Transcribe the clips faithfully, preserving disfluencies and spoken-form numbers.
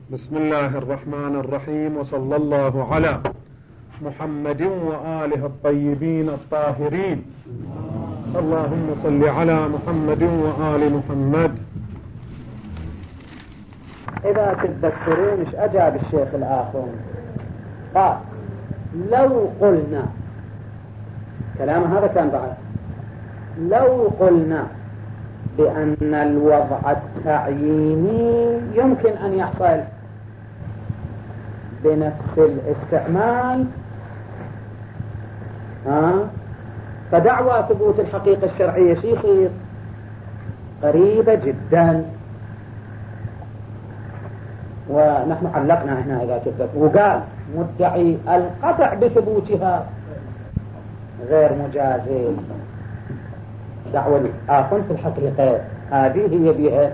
بسم الله الرحمن الرحيم، وصلى الله على محمد وآله الطيبين الطاهرين. اللهم صل على محمد وآل محمد. إذا تتذكرون إيش أجاب الشيخ الآخر؟ قال لو قلنا، كلام هذا كان بعد، لو قلنا بأن الوضع التعييني يمكن أن يحصل بنفس الاستعمال، ها فدعوى ثبوت الحقيقة الشرعية شي يصير قريبة جدا. ونحن علقنا هنا إذا تذكر، وقال مدعي القطع بثبوتها غير مجازي. دعوة الآخر في الحقيقة هذه هي بها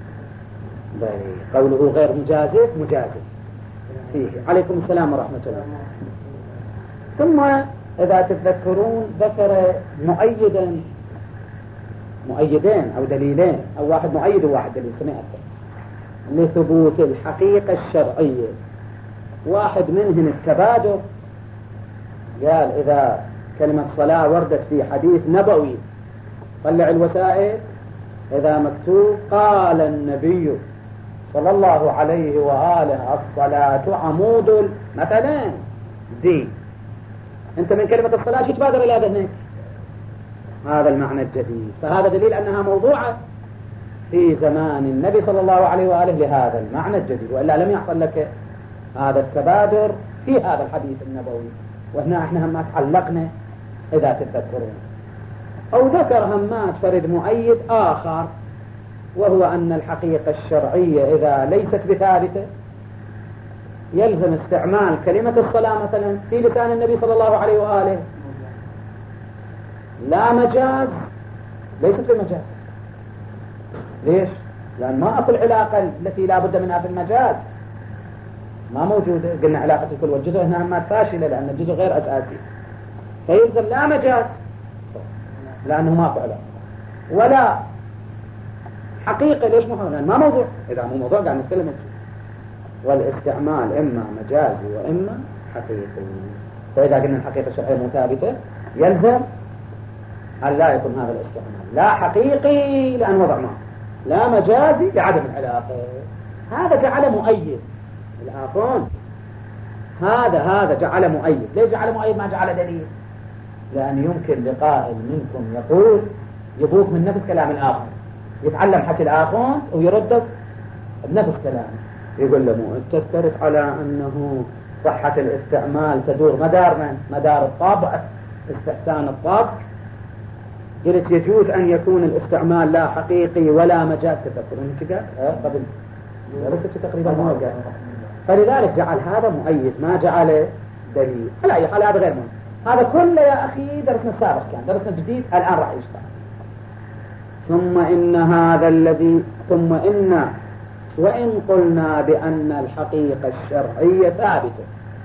قوله غير مجازف مجازف فيه. عليكم السلام ورحمة الله. ثم إذا تتذكرون ذكر مؤيدا مؤيدين أو دليلين، أو واحد مؤيد وواحد دليل سمعت لثبوت الحقيقة الشرعية. واحد منهم التبادر، قال إذا كلمة صلاة وردت في حديث نبوي طلع الوسائل، إذا مكتوب قال النبي صلى الله عليه وآله الصلاة عمود مثلا دين، أنت من كلمة الصلاة شو تبادر إلى ذهنك؟ هذا المعنى الجديد. فهذا دليل أنها موضوعة في زمان النبي صلى الله عليه وآله لهذا المعنى الجديد، وإلا لم يحصل لك هذا التبادر في هذا الحديث النبوي. وهنا احنا هم تعلقنا إذا تتذكرون. أو ذكر همات فرد مؤيد آخر، وهو أن الحقيقة الشرعية إذا ليست بثابتة يلزم استعمال كلمة الصلاة مثلا في لسان النبي صلى الله عليه وآله لا مجاز، ليست بمجاز. ليش؟ لأن ما أقول العلاقة التي لا بد منها في المجاز ما موجودة. قلنا علاقة الكل والجزء هنا همات فاشلة لأن الجزء غير أساسي، فيلزم لا مجاز لأنه ما فعله، ولا حقيقة. ليش مو لأن ما موضوع؟ إذا مو موضوع قاعد نتكلم عنه. والاستعمال إما مجازي وإما حقيقي. فإذا قلنا الحقيقة الشرعية مو ثابتة يلزم أن لا يكون هذا الاستعمال لا حقيقي لأن وضع ما، لا مجازي لعدم العلاقة. هذا جعل مؤيد الآخرون، هذا هذا جعل مؤيد. ليش جعل مؤيد ما جعل دليل؟ لأن يمكن لقائل منكم يقول يبوك من نفس كلام الآخر، يتعلم حكي الآخر ويرد بنفس كلامه، يقول له مو أنت تفترض على أنه صحة الاستعمال تدور مدار من مدار الطابع استحسان الطابع. قلت يجوز أن يكون الاستعمال لا حقيقي ولا مجاز. تذكرون كذا قبل درست تقريبا ما قال. فلذلك جعل هذا مؤيد ما جعل دليل. على أي حال هذا غير مهم. هذا كله يا أخي درسنا السابق كان، درسنا جديد الآن راح يشتغل. ثم إن هذا الذي ثم إن وإن قلنا بأن الحقيقة الشرعية ثابتة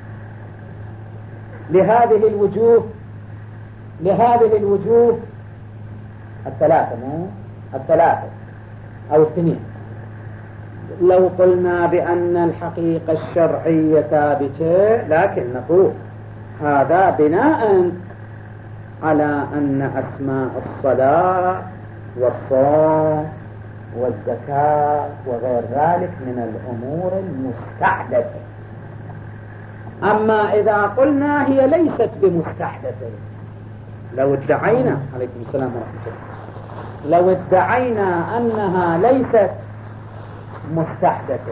لهذه الوجوه لهذه الوجوه الثلاثة مو الثلاثة أو الاثنين. لو قلنا بأن الحقيقة الشرعية ثابتة، لكن نقول هذا بناء على أن أسماء الصلاة والصوم والزكاة وغير ذلك من الأمور المستحدثة. أما إذا قلنا هي ليست بمستحدثة، لو ادعينا عليكم السلام ورحمة الله لو ادعينا أنها ليست مستحدثة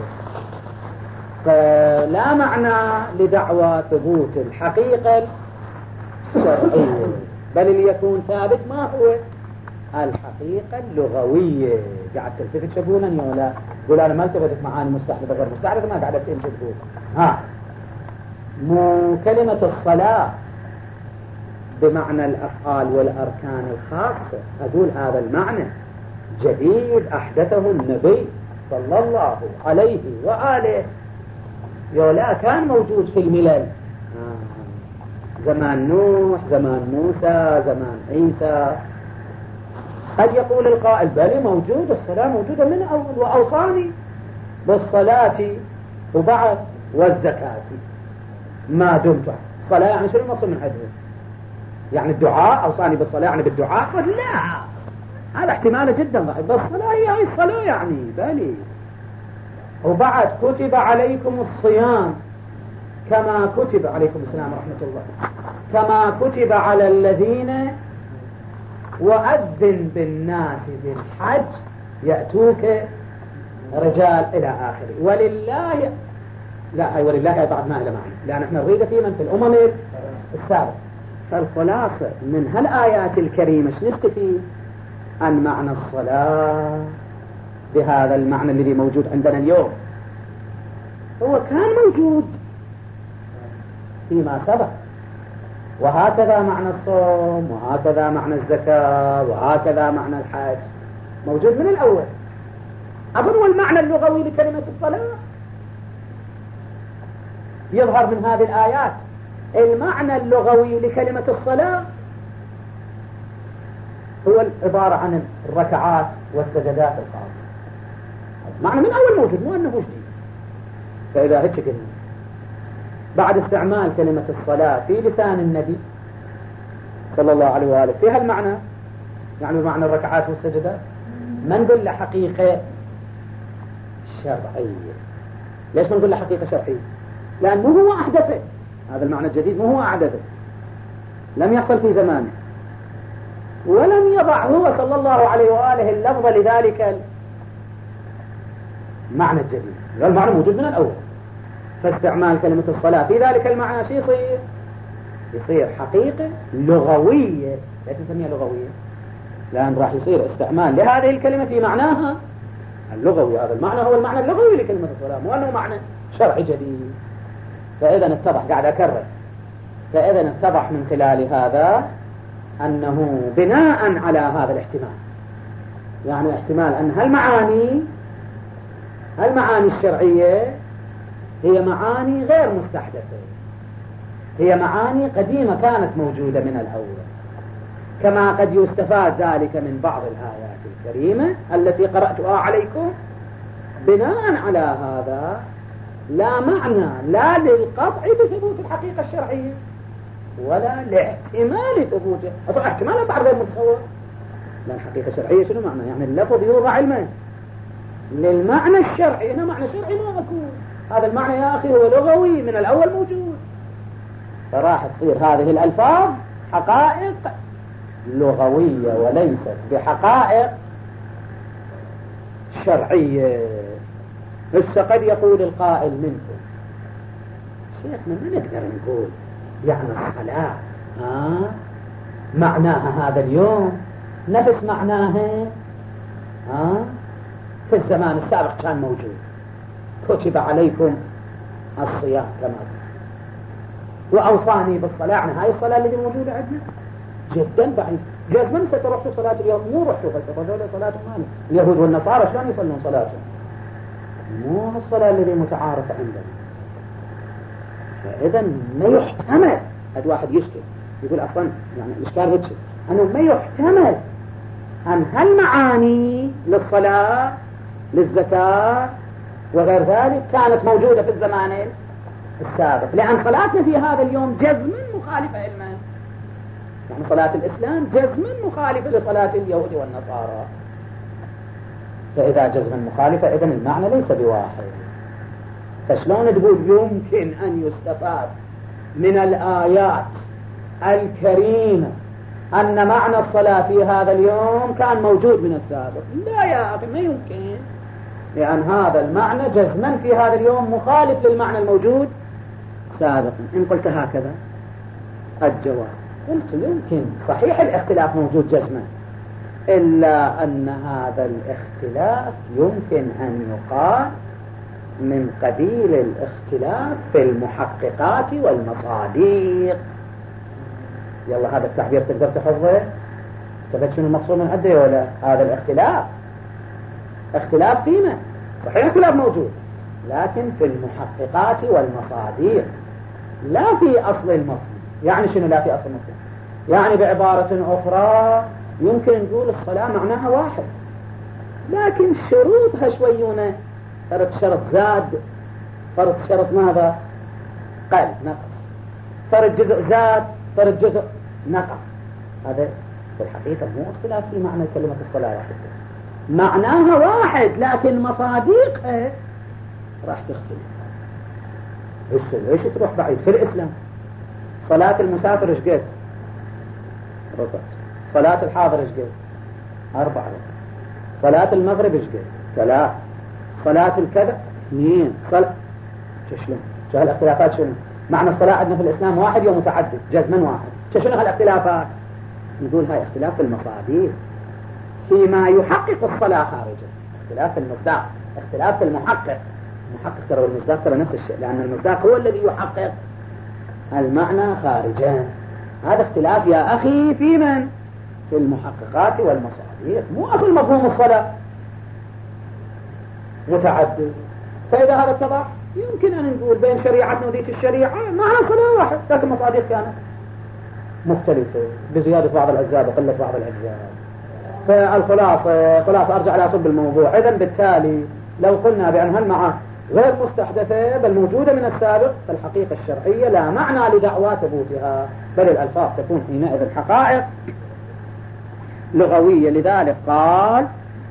فلا معنى لدعوى ثبوت الحقيقة الشرعية، بل اللي يكون ثابت ما هو الحقيقة اللغوية. قاعد تلتفت شبونا ولا قول أنا ما التفتت معاني مستحدثة غير مستحدثة، ما قاعد تمشي تقول ها مو كلمة الصلاة بمعنى الأفعال والأركان الخاصة. أقول هذا المعنى جديد أحدثه النبي صلى الله عليه وآله، يولا كان موجود في الملل زمان نوح، زمان موسى، زمان عيسى. قد يقول القائل بل موجود الصلاة موجودة من أول، وأوصاني بالصلاة وبعد والزكاة ما دمت. الصلاة يعني شنو المقصود من حدها؟ يعني الدعاء أوصاني بالصلاة يعني بالدعاء؟ لا، هذا احتمال جدا ضعيف. بس الصلاة هي الصلاة يعني بالي. وبعد كتب عليكم الصيام كما كتب عليكم السلام ورحمة الله كما كتب على الذين وأذن بالناس بالحج يأتوك رجال إلى آخره. ولله لا هاي ولله بعد ما إلى معنى، لأن احنا نريد في من في الأمم السابقة. فالخلاصة من هالآيات الكريمة نستفيد أن معنى الصلاة بهذا المعنى الذي موجود عندنا اليوم هو كان موجود فيما سبق، وهكذا معنى الصوم، وهكذا معنى الزكاة، وهكذا معنى الحج موجود من الأول. أظن والمعنى اللغوي لكلمة الصلاة يظهر من هذه الآيات. المعنى اللغوي لكلمة الصلاة هو العبارة عن الركعات والسجدات الخاصة. معنى من أول موجود، مو أنه جديد. فإذا هيك قلنا بعد استعمال كلمة الصلاة في لسان النبي صلى الله عليه وآله في هالمعنى، يعني بمعنى الركعات والسجدات، ما نقول له حقيقة شرعية. ليش ما نقول له حقيقة شرعية؟ لأنه هو أحدثه هذا المعنى الجديد، مو هو أحدثه، لم يحصل في زمانه، ولم يضع هو صلى الله عليه وآله اللفظ لذلك المعنى الجديد. المعنى موجود من الأول. فاستعمال كلمة الصلاة في ذلك المعنى شيء يصير يصير حقيقة لغوية. ليش نسميها لغوية؟ لأن راح يصير استعمال لهذه الكلمة في معناها اللغوي. هذا المعنى هو المعنى اللغوي لكلمة الصلاة، مو أنه معنى شرعي جديد. فإذا اتضح، قاعد أكرر، فإذا اتضح من خلال هذا أنه بناء على هذا الاحتمال، يعني احتمال أن هالمعاني هالمعاني الشرعية هي معاني غير مستحدثة، هي معاني قديمة كانت موجودة من الأول، كما قد يستفاد ذلك من بعض الآيات الكريمة التي قرأتها عليكم. بناء على هذا لا معنى لا للقطع بثبوت الحقيقة الشرعية ولا لاحتمال ثبوته. أطلع احتمالا بعد غير متصور، لأن الحقيقة الشرعية شنو معنى؟ يعني اللفظ يوضع علما للمعنى الشرعي. هنا معنى شرعي ما أكون، هذا المعنى يا أخي هو لغوي من الأول موجود. فراح تصير هذه الألفاظ حقائق لغوية وليست بحقائق شرعية. هسه قد يقول القائل منكم شيخنا ما نقدر نقول يعني الصلاة آه معناها هذا اليوم نفس معناها آه في الزمان السابق كان موجود. كتب عليكم الصيام كما وأوصاني بالصلاة. يعني هاي الصلاة اللي موجودة عندنا جدا بعيد. جازما ستروحوا صلاة اليوم، مو روحوا فلسفة صلاة مالك. اليهود والنصارى شلون يصلون صلاتهم؟ مو الصلاة اللي متعارف عندنا. فإذا ما يحتمل، هذا واحد يشكل يقول أصلا يعني الإشكال هيك أنه ما يحتمل أن هالمعاني للصلاة للزكاة وغير ذلك كانت موجودة في الزمان السابق، لأن صلاتنا في هذا اليوم جزما مخالفة علما. يعني صلاة الإسلام جزما مخالفة لصلاة اليهود والنصارى. فإذا جزما مخالفة إذن المعنى ليس بواحد. فشلون تقول يمكن أن يستفاد من الآيات الكريمة أن معنى الصلاة في هذا اليوم كان موجود من السابق؟ لا يا أخي، ما يمكن، لأن هذا المعنى جزما في هذا اليوم مخالف للمعنى الموجود سابقا. إن قلت هكذا الجواب قلت يمكن صحيح الاختلاف موجود جزما، إلا أن هذا الاختلاف يمكن أن يقال من قبيل الاختلاف في المحققات والمصادق. يلا هذا التعبير تقدر تحفظه؟ تفهم شنو المقصود من عنده ولا؟ هذا الاختلاف اختلاف فيما صحيح اختلاف موجود، لكن في المحققات والمصادق لا في أصل المفهوم. يعني شنو لا في أصل المفهوم؟ يعني بعبارة أخرى يمكن نقول الصلاة معناها واحد، لكن شروطها شويونة. فرق شرط زاد فرض شرط ماذا؟ قل نقص، فرض جزء زاد، فرض جزء نقص. هذا في الحقيقة مو اختلاف في معنى كلمة الصلاة يا حسين، معناها واحد لكن مصادقها راح تختلف. ليش تروح بعيد؟ في الإسلام صلاة المسافر ايش قد؟ ربع. صلاة الحاضر ايش قد؟ أربعة. صلاة المغرب ايش قد؟ ثلاث. صلاة الكذا اثنين. صلاة شلون؟ شو هالاختلافات شنو؟ معنى الصلاة عندنا في الإسلام واحد يوم متعدد جزما واحد. شنو هالاختلافات؟ نقول هاي اختلاف في المصادر فيما يحقق الصلاة خارجا، اختلاف في المصداق، اختلاف في المحقق. المحقق ترى والمصداق ترى نفس الشيء، لأن المصداق هو الذي يحقق المعنى خارجا. هذا اختلاف يا أخي في من؟ في المحققات والمصادر، مو أصل مفهوم الصلاة متعدد. فإذا هذا اتضح يمكن أن نقول بين شريعتنا وذيك الشريعة معنى صلاة واحد، لكن مصادر كانت مختلفة بزيادة بعض الأجزاء وقلة بعض الأجزاء. فالخلاصة خلاصة أرجع إلى صلب الموضوع. إذن بالتالي لو قلنا بأن هالمعاني غير مستحدثة بل موجودة من السابق، فالحقيقة الشرعية لا معنى لدعوى ثبوتها، بل الألفاظ تكون حينئذ حقائق لغوية. لذلك قال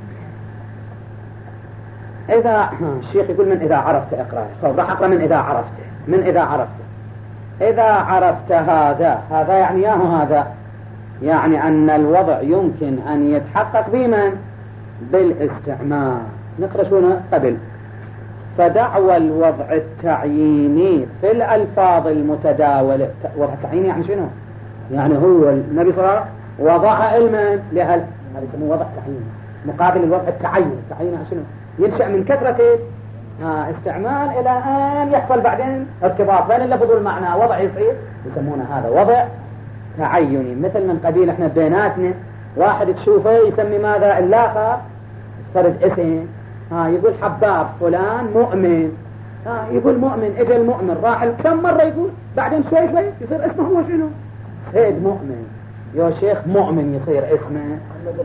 إذا الشيخ يقول من إذا عرفت إقرار، طيب راح أقرأ من إذا عرفته. من إذا عرفته، إذا عرفت هذا، هذا يعني ياه هذا يعني أن الوضع يمكن أن يتحقق بمن؟ بالاستعمال. نقرأ شو قبل. فدعوى الوضع التعييني في الألفاظ المتداولة. وضع التعييني يعني شنو؟ يعني هو النبي صلى الله عليه وسلم وضع علما لهل هذا يسموه وضع تعييني مقابل الوضع التعين. التعيين يعني شنو؟ ينشأ من كثرة آه استعمال إلى أن يحصل بعدين ارتباط بين اللفظ والمعنى، وضع يصير يسمونه هذا وضع تعيني. مثل من قبيل احنا بيناتنا واحد تشوفه يسمي ماذا؟ اللاخر فرد اسم، ها يقول حباب فلان مؤمن، ها يقول مؤمن، اجى المؤمن راح كم مرة يقول، بعدين شوي شوي يصير اسمه هو شنو؟ سيد مؤمن. يا شيخ مؤمن يصير اسمه،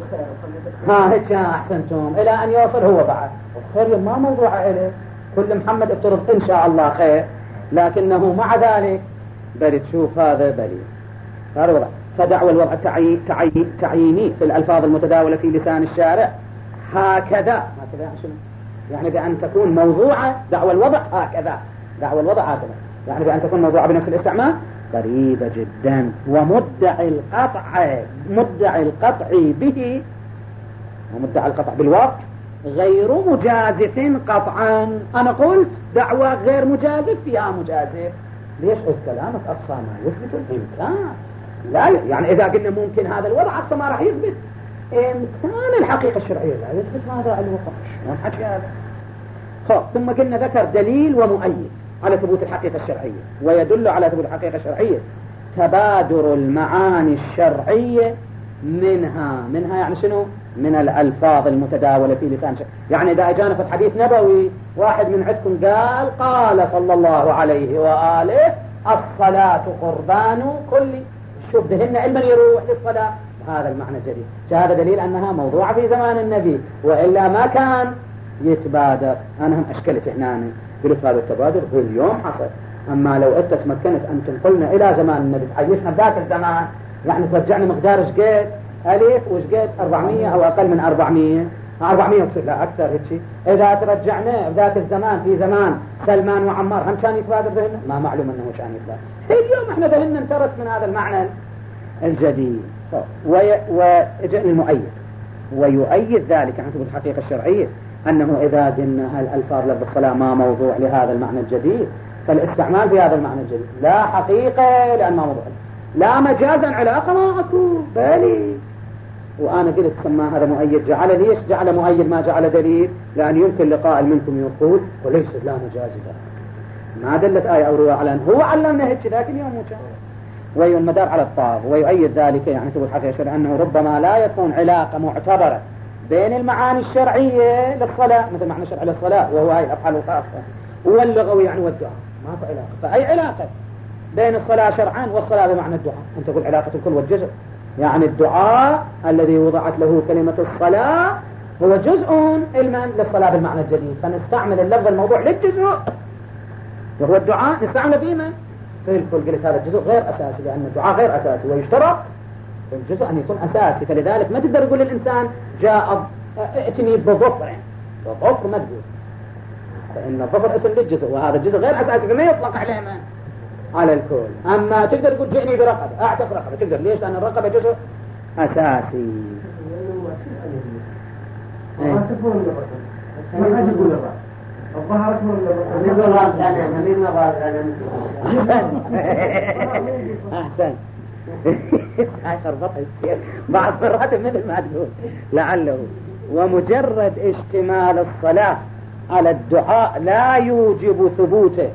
ها هيك احسنتم، الى ان يوصل هو بعد. والخير ما موضوع عليه، كل محمد افترض ان شاء الله خير، لكنه مع ذلك بل تشوف هذا بلي. هذا وضع. فدعوى الوضع التعييني تعي... تعييني في الألفاظ المتداولة في لسان الشارع هكذا. هكذا يعني شنو؟ يعني بأن تكون موضوعة دعوى الوضع هكذا، دعوى الوضع هكذا يعني بأن تكون موضوعة بنفس الاستعمال قريبة جدا. ومدعي القطع مدعي القطع به ومدعي القطع بالوقت غير مجازف قطعا. أنا قلت دعوى غير مجازف فيها مجازف. ليش قلت كلامك أقصى ما يثبت الإمكان؟ لا يعني إذا قلنا ممكن هذا الوضع أقصى ما راح يثبت إمكان الحقيقة الشرعية، لا يثبت ماذا الوضع. شلون حكي هذا؟ خب ثم قلنا ذكر دليل ومؤيد على ثبوت الحقيقة الشرعية، ويدل على ثبوت الحقيقة الشرعية تبادر المعاني الشرعية منها منها يعني شنو؟ من الألفاظ المتداولة في لسان شرع. يعني إذا أجانا في الحديث نبوي واحد من عندكم قال قال صلى الله عليه وآله الصلاة قربان كل، شوف دهن علما يروح للصلاة، هذا المعنى الجديد. هذا دليل أنها موضوعة في زمان النبي، وإلا ما كان يتبادر. أنا هم أشكلت هنا قلت هذا التبادر هو اليوم حصل، أما لو أنت تمكنت أن تنقلنا إلى زمان النبي تعيشنا بذاك الزمان، يعني ترجعنا مقدار شقيت ألف وشقيت أربعمية أو أقل من أربعمية أربعمية وتصير لا أكثر هيك شيء. إذا ترجعنا بذاك الزمان في زمان سلمان وعمار هم كان يتبادر ذهننا؟ ما معلوم أنه كان يتبادر. اليوم إحنا ذهننا انترس من هذا المعنى الجديد. وجاء المؤيد ويؤيد ذلك عن ثبوت الحقيقة الشرعية أنه إذا قلنا هالألفاظ لفظ الصلاة ما موضوع لهذا المعنى الجديد، فالاستعمال في هذا المعنى الجديد لا حقيقة لأن ما موضوع، لا مجازا علاقة ما أكو بالي. وأنا قلت سمى هذا مؤيد. جعل ليش جعل مؤيد ما جعل دليل؟ لأن يمكن لقائل منكم يقول وليس لا مجاز ما دلت آية أو رواية على أن هو علمنا هيك ذاك اليوم مجاز. والمدار على الطاغ. ويؤيد ذلك يعني ثبوت الحقيقة الشرعية أنه ربما لا يكون علاقة معتبرة بين المعاني الشرعية للصلاة مثل معنى الشرع للصلاة وهو هاي الأفعال الخاصة، واللغوي يعني والدعاء ما في علاقة. فأي علاقة بين الصلاة شرعا والصلاة بمعنى الدعاء؟ أنت تقول علاقة الكل والجزء، يعني الدعاء الذي وضعت له كلمة الصلاة هو جزء علما للصلاة بالمعنى الجديد، فنستعمل اللفظ الموضوع للجزء وهو الدعاء نستعمل فيما في الكل. قلت هذا الجزء غير أساسي لأن الدعاء غير أساسي، ويشترط الجزء أن يكون أساسي. فلذلك ما تقدر تقول للإنسان جاء ائتني بظفر، بظفر ما تقول، فإن الظفر اسم للجزء وهذا الجزء غير أساسي فما يطلق عليه من على الكل. أما تقدر تقول جئني برقبة، أعتق رقبة، تقدر. ليش؟ لأن الرقبة جزء أساسي. ما تقول ما حد يقول الرأس الظهر من الرأس أنا من الرأس أنا أحسن. آخر بطل بعض مرات مثل ما تقول لعله. ومجرد اشتمال الصلاة على الدعاء لا يوجب ثبوته،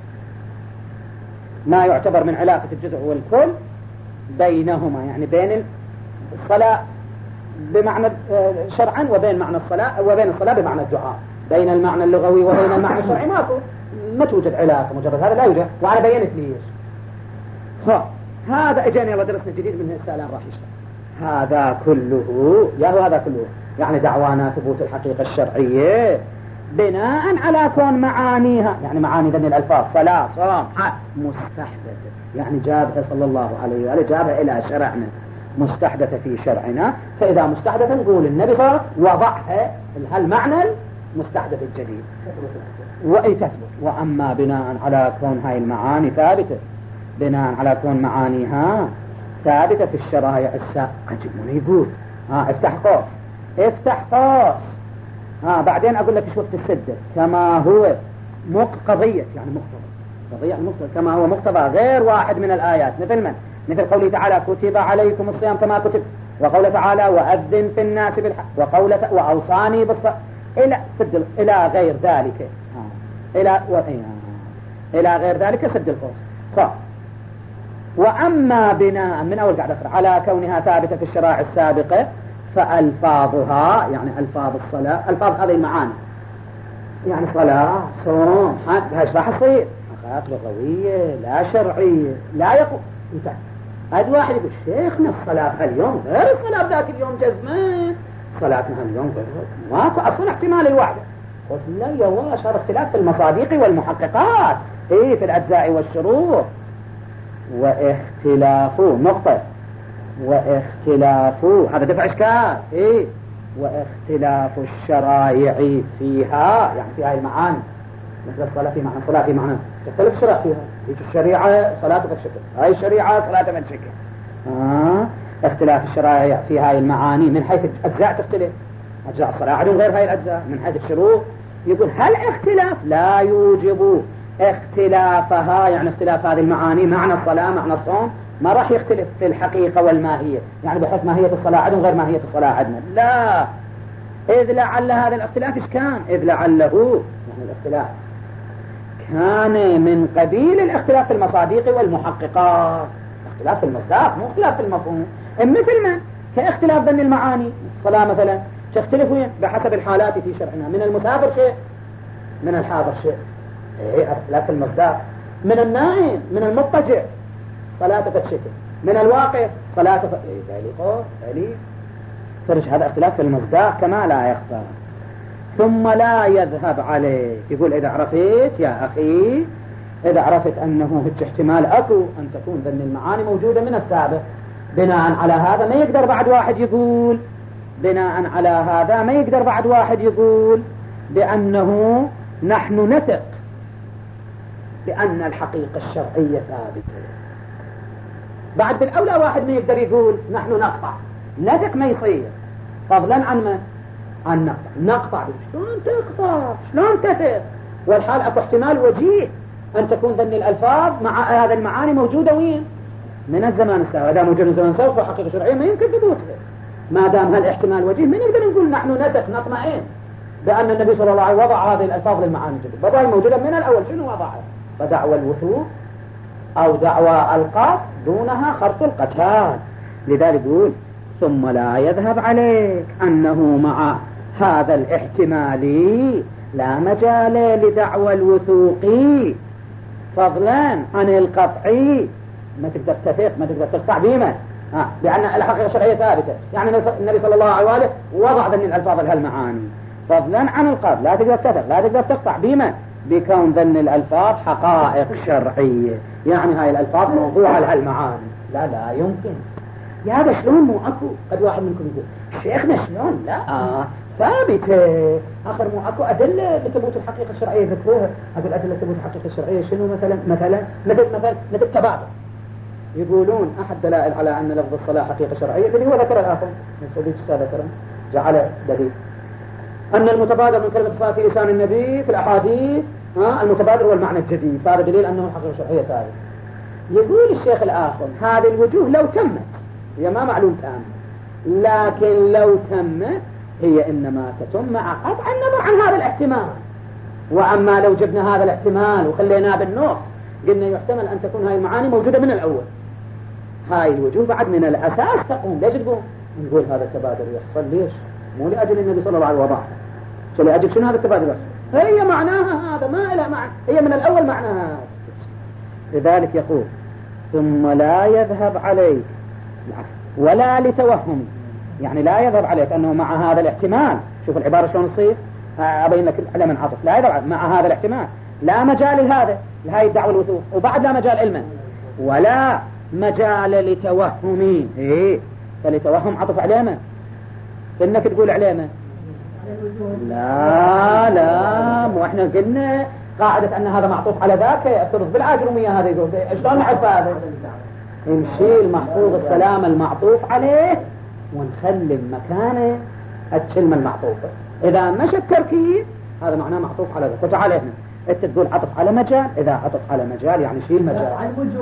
ما يعتبر من علاقة الجزء والكل بينهما، يعني بين الصلاة بمعنى شرعا وبين معنى الصلاة وبين الصلاة بمعنى الدعاء، بين المعنى اللغوي وبين المعنى الشرعي ماكو، ما توجد علاقة. مجرد هذا لا يوجد. وأنا بينت ليش. هذا اجاني الله درسنا جديد من السالان راح يشرح هذا كله. يا هو هذا كله يعني دعوانا ثبوت الحقيقة الشرعية بناء على كون معانيها، يعني معاني ذني الألفاظ صلاة صوم مستحدثة، يعني جابها صلى الله عليه وآله جابها إلى شرعنا مستحدثة في شرعنا. فإذا مستحدثة نقول النبي صلى الله عليه وسلم وضعها هالمعنى المستحدث الجديد وأي تثبت. وأما بناء على كون هاي المعاني ثابتة، بناء على كون معانيها ثابتة في الشرائع السابقة، عجبوني يقول ها افتح قوس افتح قوس ها بعدين أقول لك شو وقت السدة كما هو قضية، يعني مقتضى قضية مقتضى كما هو مقتضى غير واحد من الآيات، مثل من مثل قوله تعالى كتب عليكم الصيام كما كتب، وقوله تعالى وأذن في الناس بالحق، وقوله وأوصاني بالصلاة إلى سد إلى غير ذلك ها. إلى و... إلى غير ذلك سد القوس. ف وأما بناء من أول قاعدة على كونها ثابتة في الشرائع السابقة فألفاظها يعني ألفاظ الصلاة، ألفاظ هذه المعاني يعني صلاة صوم حج هاش راح تصير حقائق لغوية لا شرعية. لا يقول انت هاد واحد يقول شيخنا الصلاة هاليوم غير الصلاة ذاك اليوم جزمان، صلاتنا هاليوم غير ماكو أصلا احتمال الواحدة. قلت لا يا والله صار اختلاف في المصادق والمحققات ايه في الأجزاء والشروط. واختلاف نقطة واختلاف هذا دفع إشكال إيه واختلاف الشرائع فيها يعني في هاي المعاني مثل الصلاة في معنى الصلاة في معنى تختلف الشرائع فيها. هيك الشريعة صلاتك شكل، هاي الشريعة صلاتك شكل. آه. اختلاف الشرائع في هاي المعاني من حيث الأجزاء تختلف، أجزاء الصلاة عندهم غير هاي الأجزاء. من حيث الشروط يقول هل اختلاف لا يوجب اختلافها، يعني اختلاف هذه المعاني معنى الصلاة معنى الصوم ما راح يختلف في الحقيقة والماهية، يعني بحيث ماهية الصلاة عندهم غير ماهية الصلاة عندنا لا. إذ لعل هذا الاختلاف إيش كان؟ إذ لعله يعني الاختلاف كان من قبيل الاختلاف في المصادق والمحققات، اختلاف في المصداق مو اختلاف في المفهوم. مثل ما كاختلاف ذن المعاني الصلاة مثلا تختلف بحسب الحالات في شرعنا، من المسافر شيء من الحاضر شيء ايه اختلاف في المصداق، من النائم من المضطجع صلاته فتشكل، من الواقف صلاته ف... ايه ذلك قول ذلك فرش هذا اختلاف في المصداق كما لا يخفى. ثم لا يذهب عليه يقول إذا عرفت يا أخي إذا عرفت أنه هج احتمال أكو أن تكون ذن المعاني موجودة من السابق، بناء على هذا ما يقدر بعد واحد يقول بناء على هذا ما يقدر بعد واحد يقول بأنه نحن نثق بأن الحقيقة الشرعية ثابتة. بعد بالأولى واحد ما يقدر يقول نحن نقطع، نثق ما يصير، فضلا عن ما عن نقطع. نقطع شلون تقطع شلون تثق؟ والحال أكو احتمال وجيه أن تكون ذن الألفاظ مع هذا المعاني موجودة وين من الزمان السابق. إذا موجود من الزمان السابق فحقيقة شرعية ما يمكن ثبوتها، ما دام هالاحتمال وجيه ما نقدر نقول نحن نثق نطمئن بأن النبي صلى الله عليه وسلم وضع هذه الألفاظ للمعاني الجديدة. بضع موجودة من الأول شنو وضعها؟ فدعوى الوثوق أو دعوى القاف دونها خرط القتال. لذلك يقول ثم لا يذهب عليك أنه مع هذا الاحتمال لا مجال لدعوى الوثوق فضلا عن القطعي. ما تقدر تثق ما تقدر تقطع بما ها لأن الحقيقة الشرعية ثابتة، يعني النبي صلى الله عليه وآله وضع ذني الألفاظ لهالمعاني فضلا عن القطع. لا تقدر تثق لا تقدر تقطع بما بكون ذن الألفاظ حقائق شرعية، يعني هاي الألفاظ موضوعة لها المعاني. لا لا يمكن يا هذا شلون مو أكو؟ قد واحد منكم يقول شيخنا شلون؟ لا آه ثابتة آخر مو أكو أدلة لثبوت الحقيقة الشرعية ذكروها. أقول أدلة ثبوت الحقيقة الشرعية شنو؟ مثلا مثلا مثل مثل مثل التبادل. يقولون أحد دلائل على أن لفظ الصلاة حقيقة شرعية الذي هو ذكر الآخر من سيدي السادة ذكره جعل دليل أن المتبادر من كلمة الصلاة في لسان النبي في الأحاديث ها المتبادر هو المعنى الجديد، فهذا دليل أنه الحقيقة الشرعية ثابت. يقول الشيخ الآخر هذه الوجوه لو تمت هي ما معلوم تام، لكن لو تمت هي إنما تتم مع قطع النظر عن هذا الاحتمال. وأما لو جبنا هذا الاحتمال وخليناه بالنص قلنا يحتمل أن تكون هاي المعاني موجودة من الأول، هاي الوجوه بعد من الأساس تقوم. ليش تقوم؟ نقول هذا التبادل يحصل ليش؟ مو لأجل النبي صلى الله عليه وسلم وضعه، لأجل شنو هذا التبادل يحصل؟ هي معناها هذا ما إلى معنى، هي من الأول معناها. لذلك يقول ثم لا يذهب عليك ولا لتوهم، يعني لا يذهب عليك أنه مع هذا الاحتمال. شوف العبارة شلون تصير، أبين لك على من عطف. لا يذهب مع هذا الاحتمال لا مجال لهذا لهذه الدعوة الوثوق، وبعد لا مجال علما ولا مجال لتوهمين. إيه فلتوهم عطف علامة إنك تقول علامة. لا لا مو احنا قلنا قاعدة أن هذا معطوف على ذاك يفترض بالعاجرمية. هذا يقول شلون نعرف هذا؟ نشيل محفوظ السلام المعطوف عليه ونخلي مكانه الكلمة المعطوفة. إذا مشى التركيب هذا معناه معطوف على ذاك. وتعال هنا انت تقول عطف على مجال، إذا عطف على مجال يعني شيل مجال.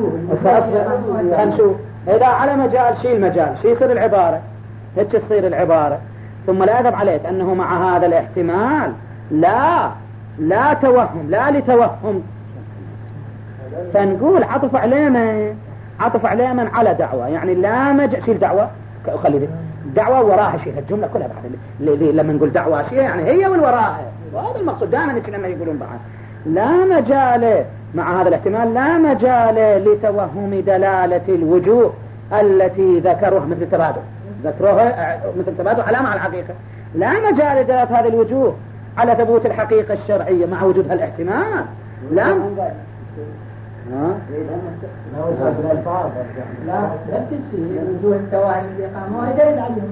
هنشوف إذا على مجال شيل مجال، شي يصير العبارة هيك تصير العبارة. ثم لا يذهب عليك أنه مع هذا الاحتمال لا لا توهم لا لتوهم، فنقول عطف علامة عطف علامة على دعوة، يعني لا مجال شيل دعوة خلي دعوة وراها شيء الجملة كلها بعد اللي لما نقول دعوة شيء يعني هي والوراها، وهذا المقصود دائما لما يقولون بعد لا مجال مع هذا الاحتمال لا مجال لتوهم دلالة الوجوه التي ذكروها مثل التبادل ذكروها مثل التبادل علامة على الحقيقة. لا مجال لدلالة هذه الوجوه على ثبوت الحقيقة الشرعية مع وجود هالاحتمال. لا ها؟ لا لا تشي وجوه التوائم اللي قاموا هذا عليهم.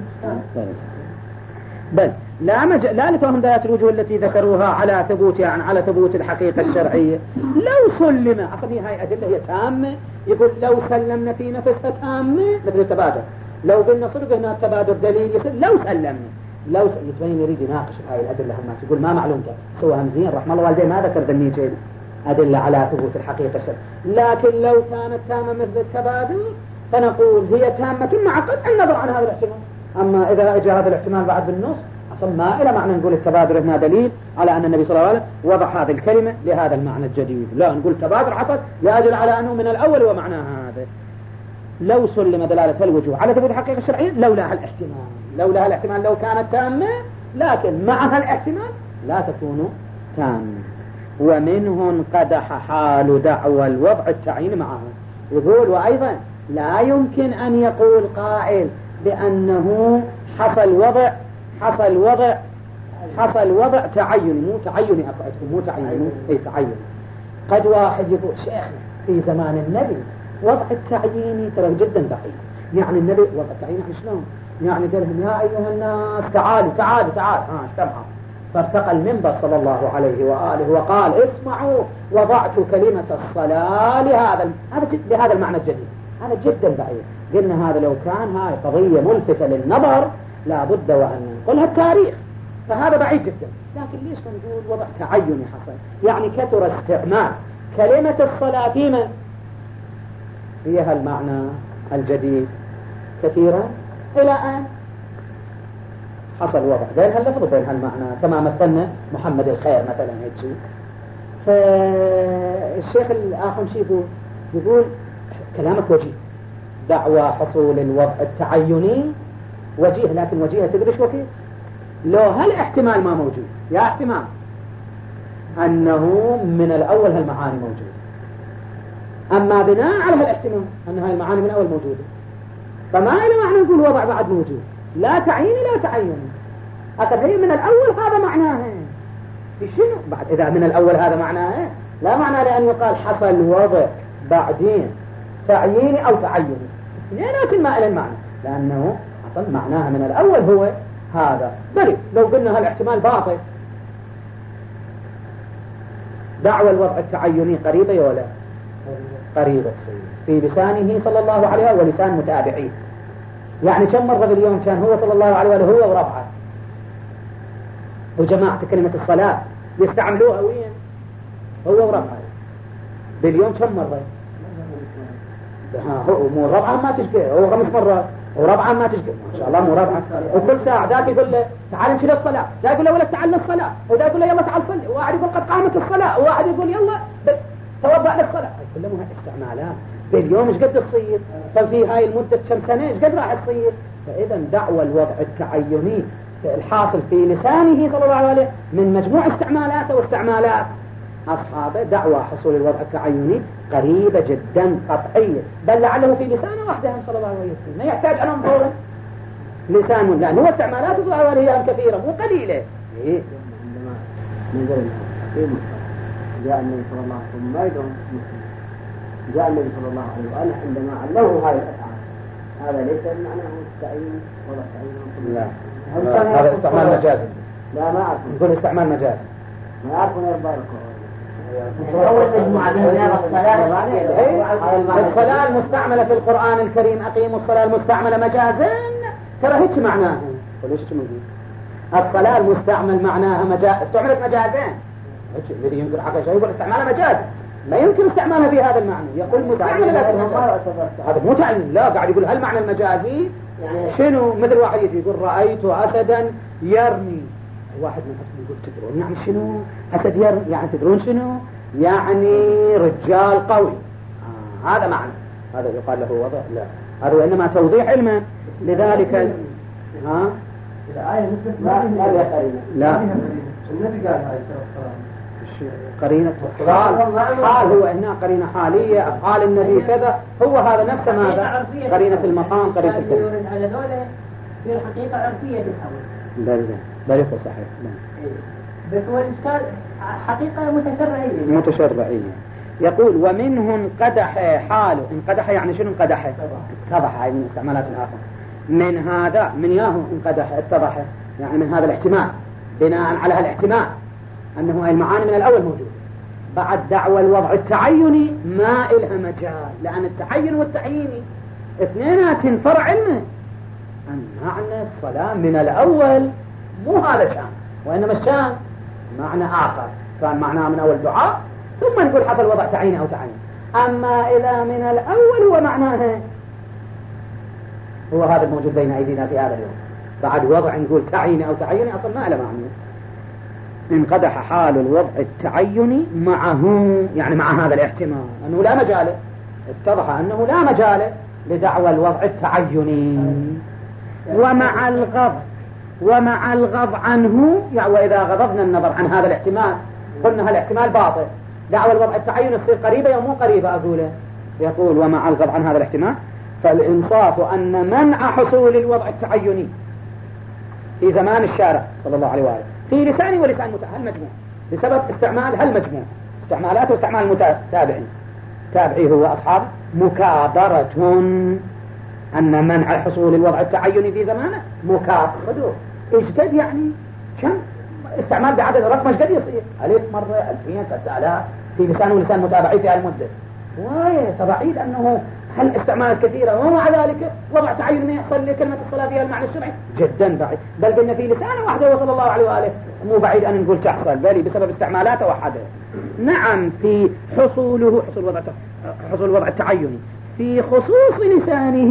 بل لا مج... لا لتوهم دلالة الوجوه التي ذكروها على ثبوت يعني على ثبوت الحقيقة الشرعية. لو سلم أصلا هاي أدلة هي تامة، يقول لو سلمنا في نفسها تامة مثل التبادل. لو قلنا صدق هنا التبادل دليل يصير لو سلمنا لو س... يتبين يريد يناقش هاي الأدلة هم يقول ما معلوم كذا سوى همزين رحمه الله والديه ما ذكر ذني شيء أدلة على ثبوت الحقيقة الشرعية. لكن لو كانت تامة مثل التبادل فنقول هي تامة مع قطع النظر عن هذا الاحتمال. أما إذا اجى هذا الاحتمال بعد بالنص أصلا ما إلى معنى نقول التبادل هنا دليل على أن النبي صلى الله عليه وسلم وضع هذه الكلمة لهذا المعنى الجديد. لا نقول تبادل حصل يدل على أنه من الأول ومعناه هذا. لو سلم دلالة الوجوه على ثبوت الحقيقة الشرعية لولا الاحتمال لولا الاحتمال لو كانت تامة، لكن معها الاحتمال لا تكون تامة. ومنه انقدح حال دعوى الوضع التعيين معها. يقول وأيضا لا يمكن أن يقول قائل بأنه حصل وضع حصل وضع حصل وضع تعيني مو تعيني أقعدكم مو تعيني أي تعين. قد واحد يقول شيخنا في زمان النبي وضع التعييني ترى جدا دقيق، يعني النبي وضع التعييني يعني شلون؟ يعني قال لهم يا أيها الناس تعالوا تعالوا تعالوا ها اجتمعوا، فارتقى المنبر صلى الله عليه وآله وقال اسمعوا وضعت كلمة الصلاة لهذا هذا لهذا المعنى الجديد. هذا جدا بعيد. قلنا هذا لو كان هاي قضية ملفتة للنظر لا بد وأن نقولها التاريخ، فهذا بعيد جدا. لكن ليش نقول وضع تعيني حصل؟ يعني كثر استعمال كلمة الصلاة فيما فيها المعنى الجديد كثيرا إلى أن حصل وضع بين هاللفظ وبين هالمعنى كما مثلنا محمد الخير مثلا هيك شيء. فالشيخ الآخر شيء يقول يقول كلامك وجيه، دعوى حصول الوضع التعيني وجيه، لكن وجيه تدري شو وكيل؟ لو هالاحتمال ما موجود يا احتمال أنه من الأول هالمعاني موجودة، أما بناء على هالاحتمال أن هاي المعاني من أول موجودة فما إلى معنى نقول وضع بعد موجود لا تعيني لا تعيني. أكد هي من الأول هذا معناها. في شنو بعد إذا من الأول هذا معناه إيه؟ لا معنى لأن يقال حصل وضع بعدين تعييني أو تعيني اثنينات ما إلى المعنى، لأنه أصلا معناها من الأول هو هذا. بل لو قلنا هالاحتمال باطل، دعوى الوضع التعيني قريبة ولا قريبة في لسانه صلى الله عليه وآله ولسان متابعين. يعني كم مرة باليوم كان هو صلى الله عليه وآله هو وربعه وجماعة كلمة الصلاة يستعملوها وين؟ هو وربعه باليوم كم مرة؟ ها هو مو ربعه ما تشبه، هو خمس مرات وربعه ما تشبه ما شاء الله مو ربعه. وكل ساعة ذاك يقول له تعال نشيل الصلاة، ذاك يقول له ولا تعال للصلاة، وذاك يقول له يلا تعال صلي، وواحد يقول قد قامت الصلاة، وواحد يقول يلا توضأ للصلاة. كلهم استعمالات باليوم ايش قد تصير؟ ففي هاي المدة كم سنة ايش قد راح تصير؟ فإذا دعوى الوضع التعيني الحاصل في لسانه صلى الله عليه وسلم من مجموع استعمالاته واستعمالات أصحابه دعوى حصول الوضع التعيني قريبة جدا قطعية، بل لعله في لسانه وحدهم صلى الله عليه وسلم ما يحتاج أن ننظر لسانه، لأنه هو استعمالاته صلى الله عليه وسلم كثيرة مو قليلة. إيه؟ عندما نزل الحكيم جاء النبي صلى الله عليه وسلم ما يدعون جاء النبي صلى الله عليه وآله عندما علمه هذه الأفعال، هذا ليس معناه التعيين ولا التعيين. لا هذا استعمال مجازي. لا ما أعرف يقول استعمال مجازي ما أعرف يرضى لكم. أول مجموعة من الصلاة الصلاة المستعملة في القرآن الكريم أقيموا الصلاة المستعملة مجازا ترى هيك معناها. وليش تمجيز الصلاة المستعمل معناها مجاز استعملت مجازين. الذي يمكن حقا شيء يقول استعمالها مجاز لا يمكن استعمالها بهذا المعنى، يقول مستعمل هذا مو تعليم. لا قاعد يقول هل معنى المجازي يعني شنو؟ مثل واحد يجي يقول رأيت أسدا يرمي، واحد من يقول تدرون يعني شنو أسد يرمي؟ يعني تدرون شنو يعني رجال قوي. آه هذا معنى، هذا يقال له وضع. لا هذا وإنما توضيح علما. لذلك ها الآية مثل لا لا النبي قال هاي الصلاة قرينة حال حال هو هنا قرينة حالية. أفعال النبي كذا هو هذا نفسه ماذا قرينة المقام قرينة الكلام. على ذولا في الحقيقة عرفية بالحول. بل بل يقول صحيح. بس هو الإشكال حقيقة متشرعية. متشرعية. يقول ومنه انقدح حاله. انقدح يعني شنو انقدح؟ اتضح. هاي من استعمالات الآخر. من هذا من ياهو انقدح اتضح يعني من هذا الاحتمال بناء على هالاحتمال أنه هاي المعاني من الأول موجودة. بعد دعوى الوضع التعيني ما إلها مجال، لأن التعين والتعييني اثنينات فرع علمه. أن معنى الصلاة من الأول مو هذا كان، وإنما كان معنى آخر، كان معناه من أول دعاء ثم نقول حصل وضع تعييني أو تعيين. أما إذا من الأول هو معناه هو هذا الموجود بين أيدينا في هذا اليوم. بعد وضع نقول تعييني أو تعييني أصلا ما له معنى. انقدح حال الوضع التعيني معه يعني مع هذا الاحتمال أنه لا مجال، اتضح أنه لا مجال لدعوى الوضع التعيني. ومع الغض ومع الغض عنه يعني وإذا غضبنا النظر عن هذا الاحتمال قلنا هالاحتمال باطل، دعوى الوضع التعيني تصير قريبة أو مو قريبة أقوله. يقول ومع الغض عن هذا الاحتمال فالإنصاف أن منع حصول الوضع التعيني في زمان الشارع صلى الله عليه وآله في لساني ولسان المجموع بسبب استعمال هالمجموع استعمالات واستعمال المتابعين تابعيه هو أصحاب مكابرة أن منع حصول الوضع التعيني في زمانه مكابرة. إيش قد يعني كم استعمال بعدد رقم إيش قد يصير ألف مرة ألفين ثلاثة آلاف في لسان ولسان متابعي في هالمدة. وايه تبعيد أنه هل استعمالات كثيرة ومع ذلك وضع تعين يحصل لكلمة الصلاة فيها المعنى الشرعي جدا بعيد، بل قلنا في لسانه وحده وصلى الله عليه وآله مو بعيد أن نقول تحصل بل بسبب استعمالاته وحده. نعم في حصوله حصول وضع حصول وضع التعين في خصوص لسانه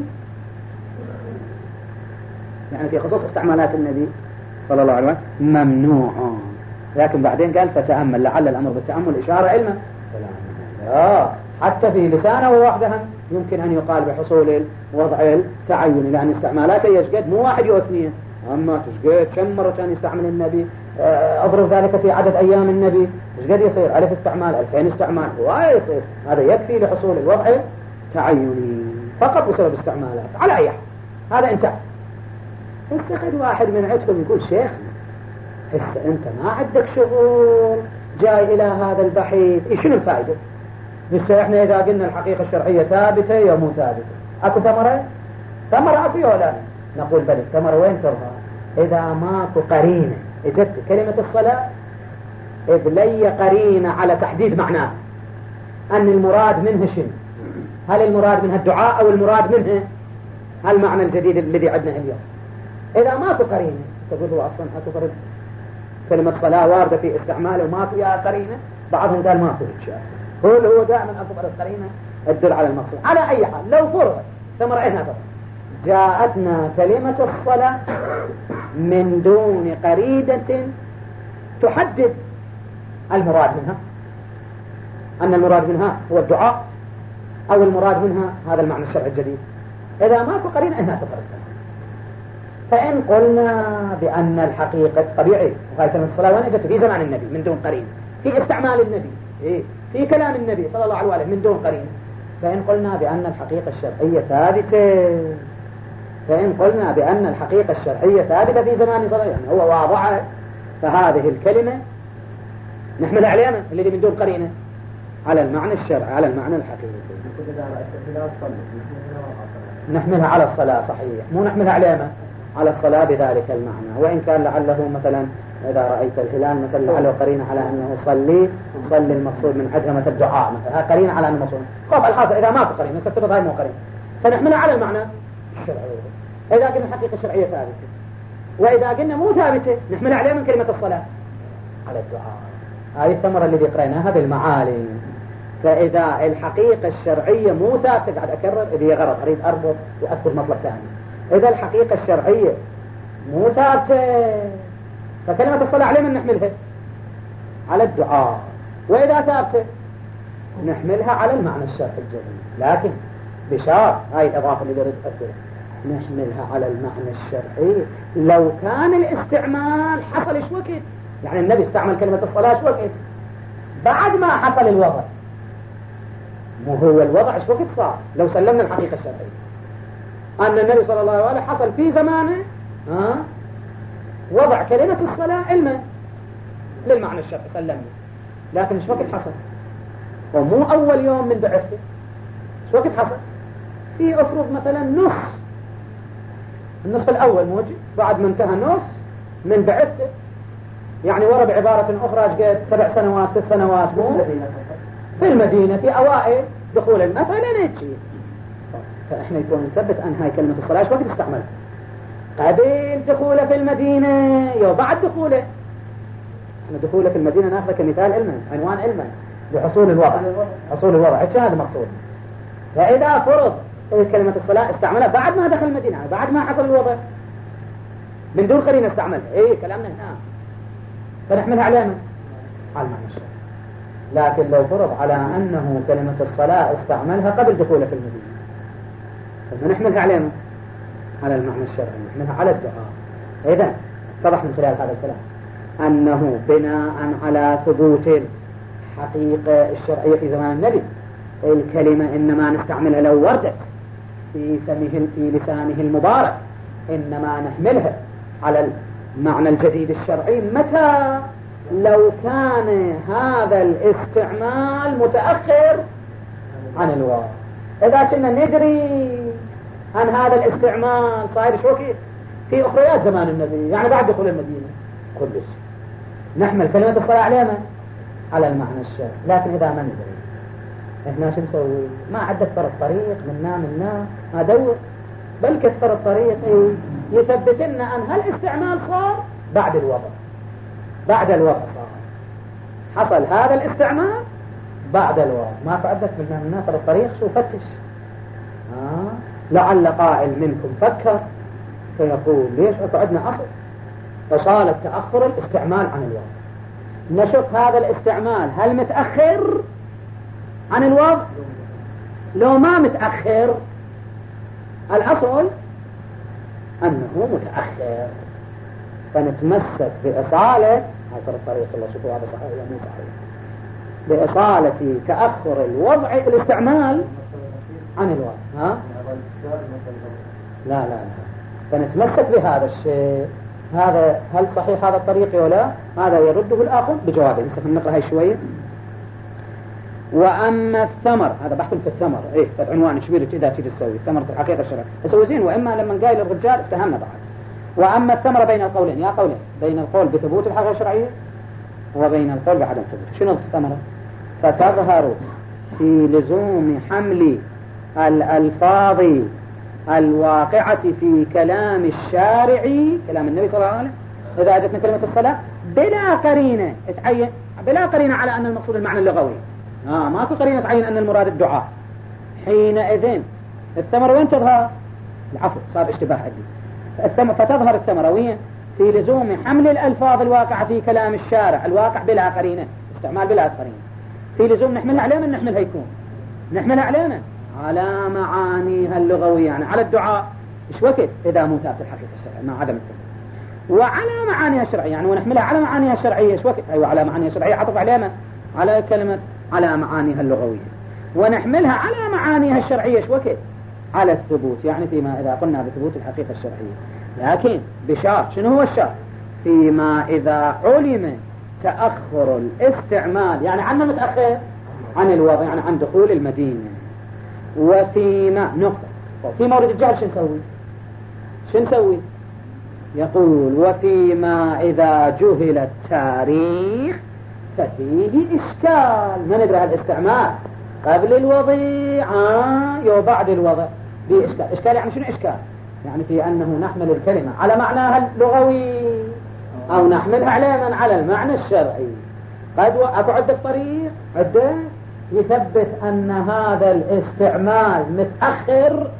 يعني في خصوص استعمالات النبي صلى الله عليه وسلم ممنوع. لكن بعدين قال فتأمل لعل الأمر بالتأمل إشارة علما. لا حتى في لسانه وحدها يمكن أن يقال بحصول الوضع التعين لأن استعمالاته يشقد مو واحد أو اثنين، أما تشقد كم مرة كان يستعمل النبي. أضرب ذلك في عدد أيام النبي يشقد يصير ألف استعمال ألفين استعمال هواي يصير. هذا يكفي لحصول الوضع التعيني فقط بسبب استعمالات. على أي حال هذا انتهى. استخد واحد من عندكم يقول شيخ هسه أنت ما عندك شغل جاي إلى هذا البحيث، إيه شنو الفائدة؟ هسه إحنا إذا قلنا الحقيقة الشرعية ثابتة يا مو ثابتة، أكو ثمرة؟ ثمرة أكو ولا؟ نقول بل الثمرة وين تظهر؟ إذا ماكو قرينة. إجت كلمة الصلاة إذ لي قرينة على تحديد معناه، أن المراد منه شنو؟ هل المراد منها الدعاء أو المراد منه هالمعنى الجديد الذي عندنا اليوم؟ إذا ماكو قرينة تقول هو أصلا أكو فرد كلمة صلاة واردة في استعماله وماكو يا قرينة، بعضهم قال ماكو شيء أصلا، هو هو دائما أكو فرد قرينة تدل على المقصود. على أي حال لو فرض ثم رأينا فرض جاءتنا كلمة الصلاة من دون قريدة تحدد المراد منها، أن المراد منها هو الدعاء أو المراد منها هذا المعنى الشرعي الجديد. إذا ماكو قرينة إنها تفرق. فإن قلنا بأن الحقيقة طبيعي وهي كلمة الصلاة وين اجت؟ في زمان النبي من دون قرينة، في استعمال النبي، إيه؟ في كلام النبي صلى الله عليه وسلم من دون قرينة. فإن قلنا بأن الحقيقة الشرعية ثابتة فإن قلنا بأن الحقيقة الشرعية ثابتة في زمان صلى الله عليه وسلم هو واضعة، فهذه الكلمة نحمل علينا الذي من دون قرينة على المعنى الشرعي على المعنى الحقيقي، نحملها على الصلاة صحيح، مو نحملها علينا على الصلاة بذلك المعنى. وإن كان لعله مثلا إذا رأيت الهلال مثلا لعله قرينة على أنه صلي صلي المقصود من عدها مثل الدعاء مثلا، قرينة على أنه مقصود. خب الحاصل إذا ما في قرينة ستفرض هاي مو قرينة، فنحملها على المعنى الشرعي. إذا قلنا الحقيقة الشرعية ثابتة وإذا قلنا مو ثابتة نحملها عليه من كلمة الصلاة على الدعاء. هذه الثمرة اللي قريناها بالمعالم. فإذا الحقيقة الشرعية مو ثابتة، قاعد أكرر إذا غلط أريد أربط وأذكر مطلب ثاني، إذا الحقيقة الشرعية مو ثابتة فكلمة الصلاة عليه من نحملها على الدعاء، وإذا ثابتة نحملها على المعنى الشرعي الجديد، لكن بشرط هاي الإضافة اللي أريد أذكرها نحملها على المعنى الشرعي لو كان الاستعمال حصل ايش وقت. يعني النبي استعمل كلمة الصلاة ايش وقت؟ بعد ما حصل الوضع، مو هو الوضع ايش وقت صار. لو سلمنا الحقيقة الشرعية أن النبي صلى الله عليه وسلم حصل في زمانه ها وضع كلمة الصلاة علما للمعنى الشرعي سلمنا، لكن ايش وقت حصل؟ ومو أول يوم من بعثته، ايش وقت حصل؟ في أفرض مثلا نص النصف الأول موجود بعد ما انتهى النص من بعثته، يعني ورا بعبارة أخرى قد سبع سنوات ست سنوات مو في المدينة في أوائل دخول مثلا نجي. فإحنا يكون نثبت أن هاي كلمة الصلاة ايش وقت استعمل؟ قبل دخوله في المدينة يو بعد دخوله. احنا دخوله في المدينة ناخذه كمثال علما عنوان علما لحصول الوضع، حصول الوضع ايش هذا مقصود. فإذا فرض كلمة الصلاة استعملها بعد ما دخل المدينة بعد ما حصل الوضع من دون قرينة استعملها، ايه كلامنا هنا فنحملها على من؟ على المعنى الشرعي. لكن لو فرض على أنه كلمة الصلاة استعملها قبل دخوله في المدينة فنحملها على من؟ على المعنى الشرعي، نحملها على الدعاء. إذن اتضح من خلال هذا الكلام أنه بناء على ثبوت الحقيقة الشرعية في زمان النبي الكلمة إنما نستعملها لو وردت في فمه في لسانه المبارك، إنما نحملها على المعنى الجديد الشرعي متى؟ لو كان هذا الاستعمال متأخر عن الواقع. إذا كنا ندري عن هذا الاستعمال صاير شو كيف في أخريات زمان النبي يعني بعد دخول المدينة كل شيء نحمل كلمة الصلاة عليها على المعنى الشرعي. لكن إذا ما ندري احنا شو نسوي؟ ما عد اكثر الطريق منا منا ما دور، بل كثر الطريق يثبت لنا ان هالاستعمال صار بعد الوضع، بعد الوضع صار حصل هذا الاستعمال بعد الوضع. ما فعدت منا منا ترى الطريق شو فتش آه. لعل قائل منكم فكر فيقول ليش عندنا اصل فصال تأخر الاستعمال عن الوضع. نشوف هذا الاستعمال هل متأخر عن الوضع لو ما متأخر الأصل أنه متأخر، فنتمسك بإصالة هذا الطريق. الله شوفوا هذا صحيح ولا مو صحيح؟ بإصالة تأخر الوضع الاستعمال عن الوضع. ها؟ لا لا لا فنتمسك بهذا الشيء هذا هل صحيح هذا الطريق ولا؟ هذا يرده الآخر بجوابه. نسخ نقرأ هاي شوية. وأما الثمر، هذا بحث في الثمر، إيه عنوان شبير إذا تيجي تسوي ثمرة الحقيقة الشرعية تسوي زين. وإما لما قايل الرجال افتهمنا بعد. وأما الثمرة بين القولين، يا قولين بين القول بثبوت الحقيقة الشرعية وبين القول بعدم ثبوت. شنو الثمرة؟ فتظهر في لزوم حمل الألفاظ الواقعة في كلام الشارع، كلام النبي صلى الله عليه وسلم، إذا أجتنا كلمة الصلاة بلا قرينة تعين، بلا قرينة على أن المقصود المعنى اللغوي، آه ماكو قرينة تعين أن المراد الدعاء. حينئذ الثمرة وين تظهر؟ العفو صار اشتباه عندي. فتظهر الثمرة وين؟ في لزوم حمل الألفاظ الواقعة في كلام الشارع، الواقع بلا قرينة، استعمال بلا قرينة، في لزوم نحملها على من نحملها يكون نحملها على من؟ على معانيها اللغوية، يعني على الدعاء إيش وقت إذا مو ثابت الحقيقة الشرعية مع عدم الثبوت، وعلى معانيها الشرعية، يعني ونحملها على معانيها الشرعية إيش وقت؟ أيوة على معانيها الشرعية عطف عليها على كلمة على معانيها اللغوية، ونحملها على معانيها الشرعية إيش وقت؟ على الثبوت، يعني فيما إذا قلنا بثبوت الحقيقة الشرعية، لكن بشرط. شنو هو الشرط؟ فيما إذا علم تأخر الاستعمال، يعني عن متأخر عن الوضع، يعني عن دخول المدينة. وفيما نقطة في مورد الجهل شو نسوي؟ شو نسوي؟ يقول وفيما إذا جهل التاريخ ففيه إشكال. ما ندري الاستعمال قبل الوضع يو بعد الوضع فيه إشكال. إشكال يعني شنو إشكال؟ يعني في أنه نحمل الكلمة على معناها اللغوي أو نحملها على من على المعنى الشرعي. قد أكو عدة طريق عدة يثبت أن هذا الاستعمال متأخر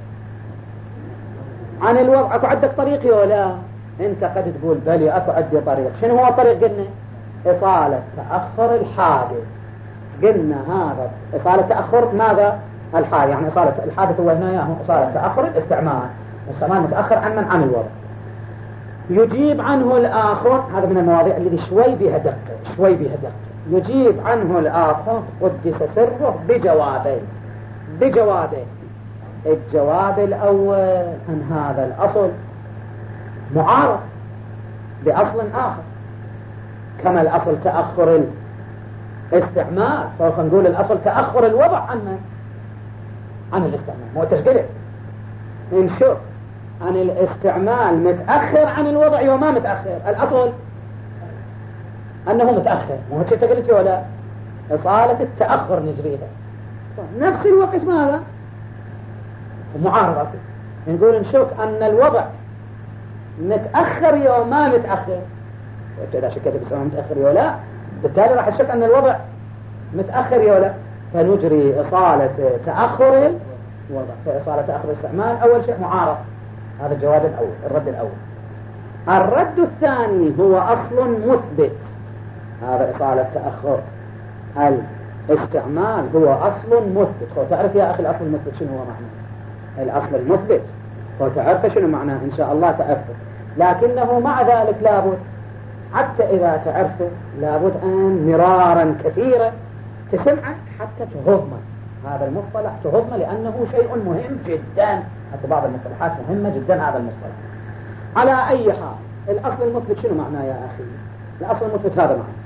عن الوضع. أكو عدة طريق ولا أنت قد تقول بلي أكو عدة طريق. شنو هو الطريق؟ قلنا إصالة تأخر الحادث. قلنا هذا إصالة تأخر ماذا؟ الحادث، يعني إصالة الحادث هو هنا هو إصالة تأخر الاستعمال، الاستعمال متأخر عن من عن الوضع. يجيب عنه الآخر، هذا من المواضيع اللي شوي بها دقة شوي بها دقة. يجيب عنه الآخر قدس سره بجوابين بجوابين الجواب الأول أن هذا الأصل معارض بأصل آخر، كما الأصل تأخر الاستعمال، سوف نقول الأصل تأخر الوضع عن عن الاستعمال، مو تشقلت نشوف عن الاستعمال متأخر عن الوضع وما متأخر. الأصل أنه متأخر، مو هيك تقلت ولا إصالة التأخر نجريها نفس الوقت ماذا؟ معارضة. نقول نشوف أن الوضع متأخر يوم ما متأخر، وإذا شكت بسمه متأخر ولا بالتالي راح نشوف أن الوضع متأخر ولا، فنجري إصالة تأخر الوضع. فإصالة تأخر الاستعمال أول شيء معارض. هذا الجواب الأول، الرد الأول. الرد الثاني هو أصل مثبت. هذا إصالة تأخر الاستعمال هو أصل مثبت. هو تعرف يا أخي الأصل المثبت شنو هو معناه؟ الأصل المثبت هو تعرف شنو معناه إن شاء الله تعرفه، لكنه مع ذلك لابد حتى إذا تعرفه لابد أن مرارا كثيرا تسمعه حتى تهضمه. هذا المصطلح تهضمه لأنه شيء مهم جدا، حتى بعض المصطلحات مهمة جدا هذا المصطلح. على أي حال الأصل المثبت شنو معناه يا أخي؟ الأصل المثبت هذا معناه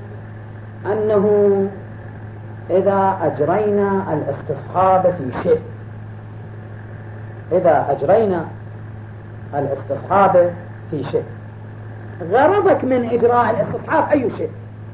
أنه إذا أجرينا الاستصحاب في شيء، إذا أجرينا الاستصحاب في شيء، غرضك من إجراء الاستصحاب أي شيء؟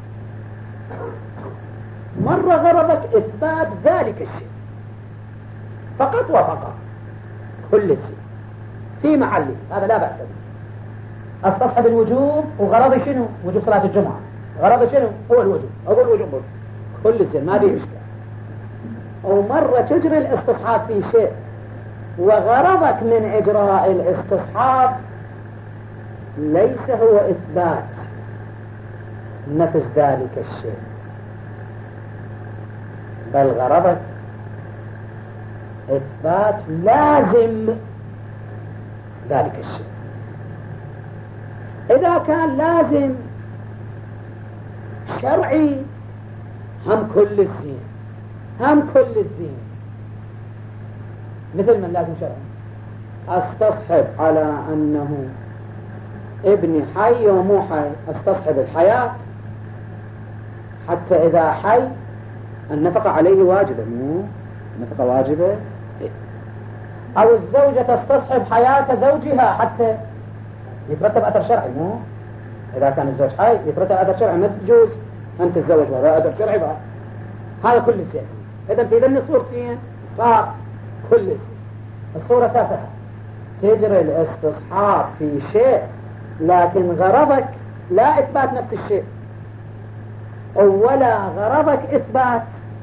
مرة غرضك إثبات ذلك الشيء فقط وفقط، كل شيء في محله، هذا لا بأس به. استصحب الوجوب وغرضي شنو؟ وجوب صلاة الجمعة، غرضي شنو؟ هو الوجوب، هو الوجوب كل شيء ما فيه إشكال. ومرة تجري الاستصحاب في شيء وغرضك من إجراء الاستصحاب ليس هو إثبات نفس ذلك الشيء، بل غرضك إثبات لازم ذلك الشيء. إذا كان لازم شرعي هم كل الزين، هم كل الزين مثل من لازم شرعي. استصحب على أنه ابني حي ومو حي استصحب الحياة حتى إذا حي النفقة عليه واجبة، مو النفقة واجبة. أو الزوجة تستصحب حياة زوجها حتى يترتب أثر شرعي، مو إذا كان الزوج حي يترتب أثر شرعي، ما تجوز أن تتزوج وهذا أثر شرعي بقى. هذا كل شيء. إذا في ذني صورتين صار كل شيء. الصورة تافهة، تجري الاستصحاب في شيء لكن غرضك لا إثبات نفس الشيء، ولا غرضك إثبات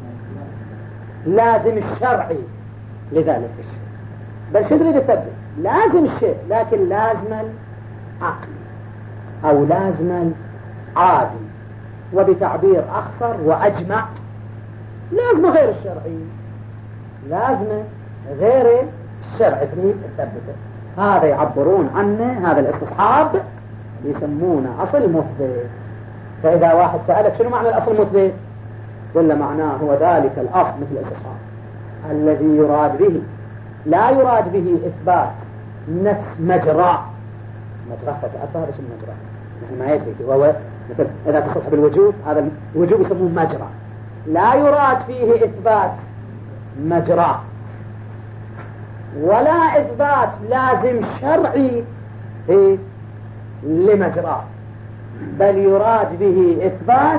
لازم الشرعي لذلك الشيء، بل شو تريد تثبت؟ لازم الشيء لكن لازم العقل أو لازم العادي، وبتعبير أخصر وأجمع لازم غير الشرعي، لازم غير الشرعي تريد تثبته. هذا يعبرون عنه، هذا الاستصحاب يسمونه أصل مثبت. فإذا واحد سألك شنو معنى الأصل المثبت ولا معناه هو ذلك الأصل مثل الاستصحاب الذي يراد به، لا يراد به إثبات نفس مجرى مجرى فتعرف هذا شنو مجرى، نحن ما يدري وهو مثل إذا تصحب الوجوب، هذا الوجوب يسموه مجرى، لا يراد فيه إثبات مجرى ولا إثبات لازم شرعي لمجرى، بل يراد به إثبات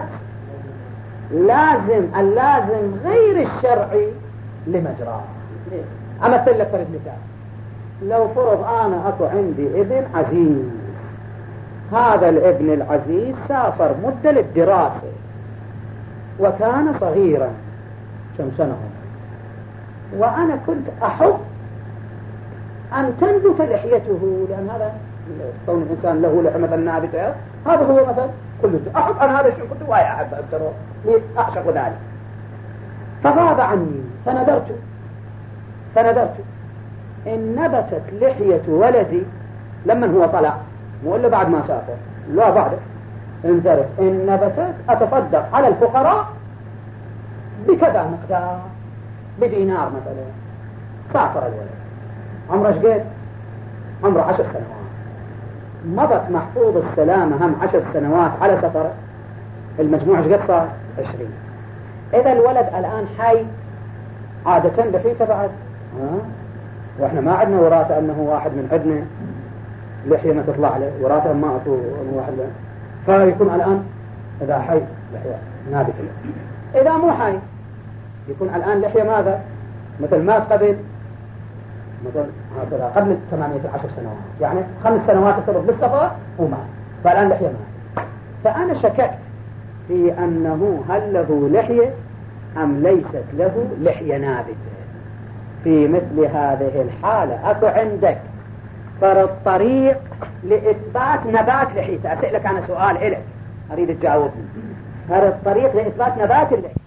لازم اللازم غير الشرعي لمجرى. أمثل لك فرد مثال، لو فرض أنا أكو عندي ابن عزيز، هذا الابن العزيز سافر مدة للدراسة وكان صغيرا كم سنة، وأنا كنت أحب أن تنبت لحيته، لأن هذا كون الإنسان له لحمة نابتة هذا هو مثل كله، أحب أنا هذا الشيء كنت واي أحب أبتره أعشق ذلك، فغاب عني فنذرت فنذرت إن نبتت لحية ولدي لما هو طلع، مو إلا بعد ما سافر، لا بعد انذرت إن نبتت أتصدق على الفقراء بكذا مقدار، بدينار مثلا. سافر الولد عمره شقيت؟ عمره عشر سنوات، مضت محفوظ السلامة هم عشر سنوات على سفر، المجموع شقيت صار عشرين. إذا الولد الآن حي عادة لحيته بعد ها؟ وإحنا ما عندنا وراثة أنه واحد من عندنا لحية ما تطلع له، وراثة ما أكو واحد له، فيكون الآن إذا حي لحية نابتة. إذا مو حي يكون الآن لحية ماذا؟ مثل مات قبل مثل هكذا قبل ثمانية عشر سنوات، يعني خمس سنوات افترض بالسفر ومات، فالآن لحية مات. فأنا شككت في أنه هل له لحية أم ليست له لحية نابتة. في مثل هذه الحالة أكو عندك فرض طريق لإثبات نبات لحيته. أسألك أنا سؤال إلك أريد تجاوبني، فرض طريق لإثبات نبات اللحية.